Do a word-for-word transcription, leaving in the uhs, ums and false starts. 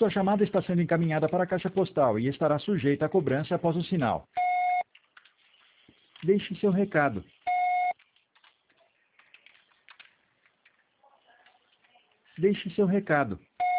Sua chamada está sendo encaminhada para a caixa postal e estará sujeita a cobrança após o sinal. Deixe seu recado. Deixe seu recado.